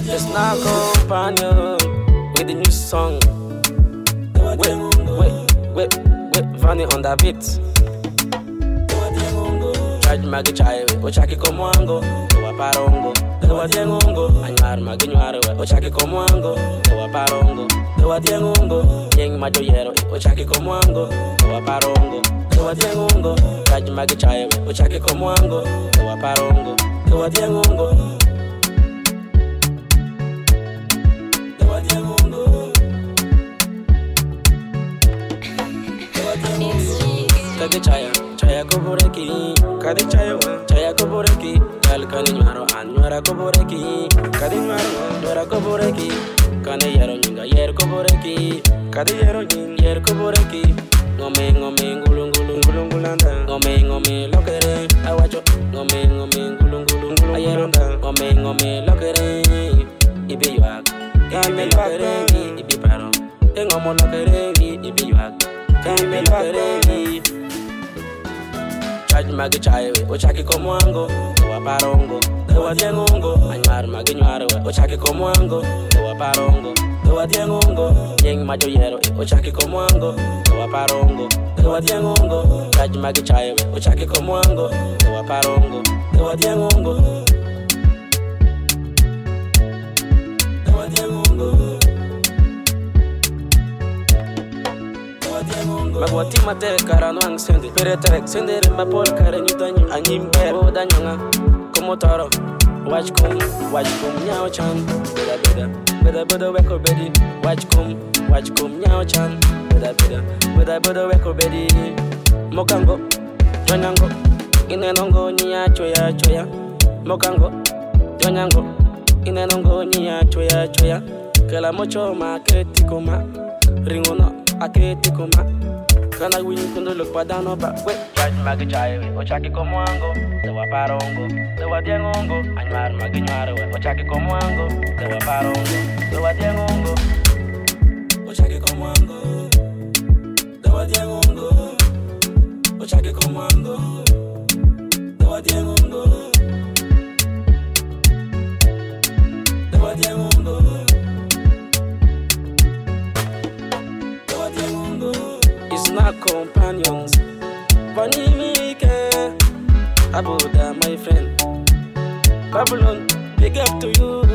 It's not companion with the new song. Wait, Vanny on the beat. Charge magi chai, ochaki komwango, wa parongo. Dewa diengongo, anyar magi nyare, ochaki komwango, wa parongo. Dewa diengongo, yeng majo yero, ochaki komwango, wa parongo. Dewa diengongo, charge magi chai, ochaki komwango, wa parongo. Dewa diengongo. Kade chaya koboreki, kade chaya koboreki, kal kani nyaro anwara koboreki, kade nyaro koboreki, kane yero nyinga yer koboreki, kade yero nyinga yer koboreki, ngome ngulungulanda, ngome lokere, awacho, ngome ngulungulanda, ayerunda, ngome lokere, ibe yuak, kame lokere, ibe paro, ngomo lokere, ibe yuak, kame lokere. Charge magi chai, ochaki komwango, wa parongo. Dewa diengongo, anyar magi nyare, ochaki komwango, wa parongo. Dewa diengongo, yeng majo yero, ochaki komwango, wa parongo. Dewa diengongo, charge magi chai, ochaki komwango, wa parongo. Dewa diengongo. Dewa diengongo. Magwati mate karanwang sende peretek sende remba pol kare nyutanyu anyimber bodanyanga komotoro wachkum nyao chan beda weko bedi wachkum nyao chan beda weko bedi mokango jonyango inenongo nya choya mokango jonyango inenongo nya choya kala mocho maketi koma ringono aketi koma kana win kundo look padano ba we charge magi chai ochaki komwango dewa parongo dewa diengongo anyar magi nyare ochaki komwango dewa parongo dewa diengongo ochaki komwango dewa diengongo ochaki komwango dewa diengongo dewa diengongo. It's not companions. Funny me, Abuda, my friend. Babylon, big up to you.